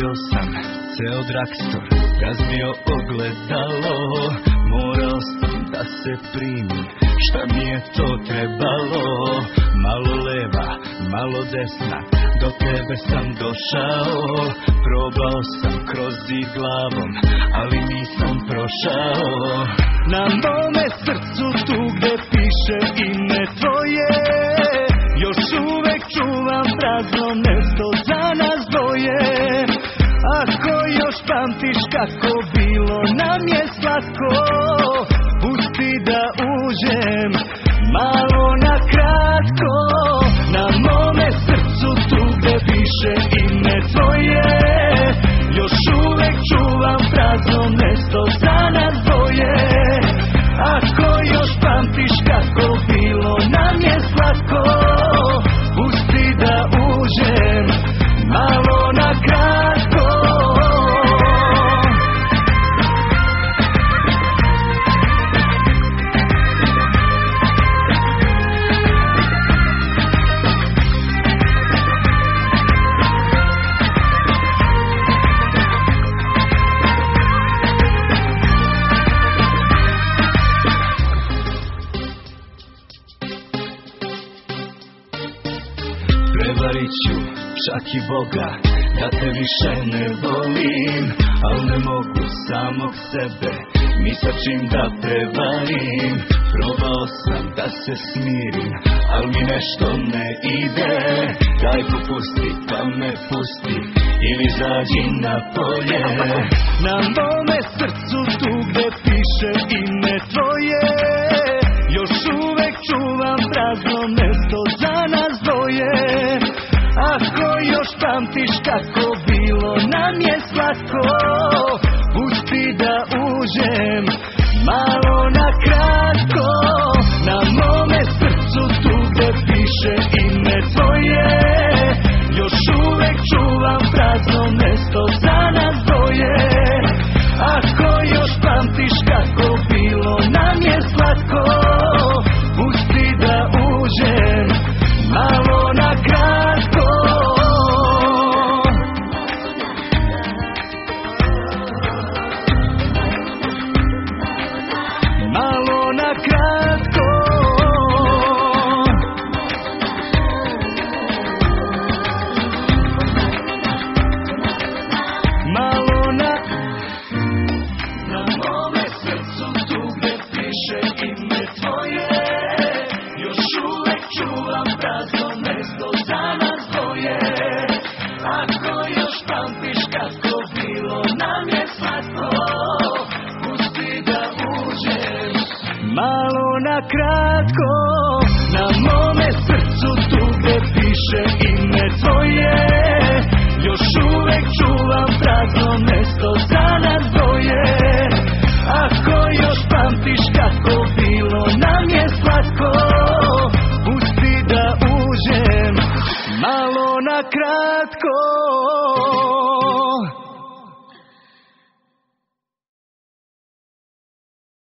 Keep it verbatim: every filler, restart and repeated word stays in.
Pustio sam ceo dragstor, razbio ogledalo. Morao sam da se primim, šta mi je to trebalo. Malo leva, malo desna, do tebe sam došao. Probao sam kroz zid glavom, ali nisam prošao. Na mome srcu tu gde piše ime tvoje, još uvek čuvam prazno mesto za nas dvoje. Ako još pamtiš kako bilo nam je slatko, pusti da uđem malo na kratko. Na mome srcu tu gde piše ime tvoje, još uvek čuvam prazno mesto za nas dvoje. Ako još pamtiš kako bilo nam je slatko, pusti da uđem malo na kratko. Prevarit ću čak i Boga da te više ne volim, al ne mogu samog sebe ni sa čim da prevarim. Probao sam da se smirim, al mi nešto ne ide. Daj popusti pa me pusti ili izađi na polje. Na mome srcu tu gde piše ime tvoje, još uvek čuvam prazno mesto za nas dvoje. Ako još pamtiš kako bilo nam je slatko, pusti da uđem malo na kratko. Na mome srcu tu gde piše ime tvoje, još uvek čuvam prazno mesto za nas dvoje. Ako još pamtiš kako bilo nam je slatko, pusti da uđem malo na kratko. Malo na kratko. Malo na... Na mome srcu tu gde piše ime tvoje, još uvek čuvam prazno mesto za nas dvoje. Ako još pamtiš kako bilo nam je slatko, pusti da uđem malo na kratko. Na mome srcu tu gde piše ime tvoje, još uvek čuvam prazno mesto za nas dvoje. Ako još pamtiš kako bilo nam je slatko, pusti da uđem malo na kratko.